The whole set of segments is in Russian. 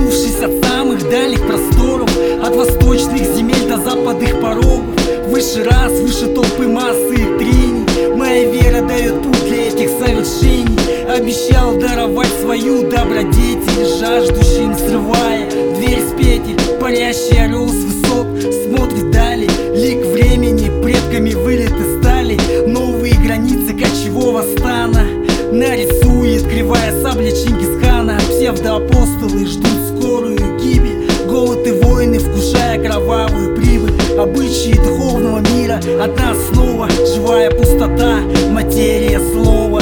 Вернувшись от самых дальних просторов, от восточных земель до западных порогов, выше раз, выше толпы массы и трений, моя вера дает путь для этих совершений. Обещал даровать свою добродетель жаждущим, срывая дверь с петель. Парящий орел с высот смотрит вдали, лик времени предками вылиты стали. Новые границы кочевого стана нарисует кривая сабля Чингисхана. Псевдоапостолы ждут скорую гибель, голод и войны вкушая кровавую прибыль. Обычаи духовного мира, одна основа, живая пустота, материя слова.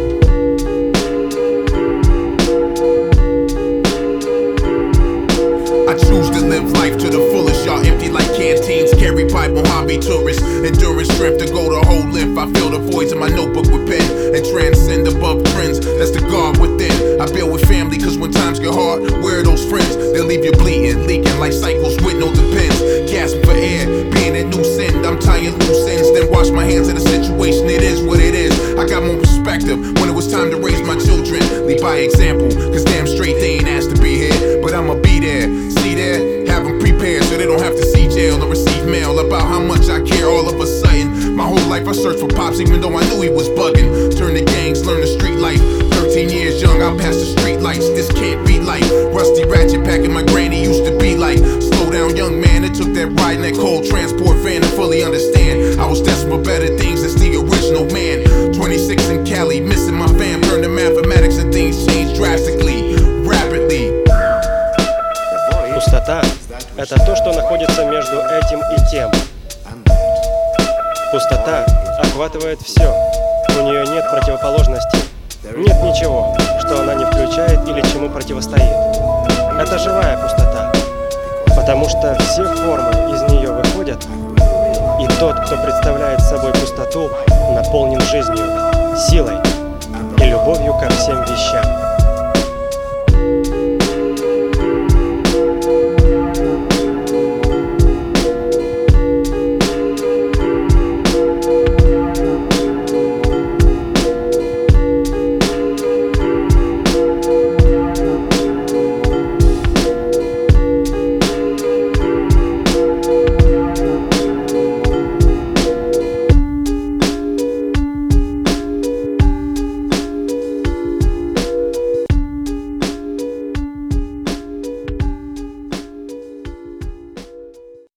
I choose to live life to the fullest. Y'all empty like canteens, carry pipe on hobby tourists. Endurance, strength to go the whole length. I fill the voids in my notebook with pen and transcend above trends. That's the God within. I build with family, cause when times get hard, where are those friends? They'll leave you bleeding, leaking like cycles with no depends. Gasping for air, being a loose end. I'm tying loose ends, then wash my hands in the situation. It is what it is. I got more perspective when it was time to raise my children. Lead by example, cause damn straight they ain't asked to be here, but I'ma be there. See there, have them prepared so they don't have to see jail or receive mail about how much I care. All of a sudden, my whole life I searched for Pops even though I knew he was bugging. Turn the gangs, learn the street life. 13 years young, I passed the street lights. This can't be life. Rusty ratchet packing my granny used to be like. Slow down young man, it took that ride in that cold transport van to fully understand. I was destined for better things, that's the original man. 26 in Cali, missing my fam. Learned the mathematics and things changed drastically, rapidly. Пустота – это то, что находится между этим и тем. Пустота охватывает все, у нее нет противоположности. Нет ничего, что она не включает или чему противостоит. Это живая пустота, потому что все формы из нее выходят, и тот, кто представляет собой пустоту, наполнен жизнью, силой и любовью ко всем вещам.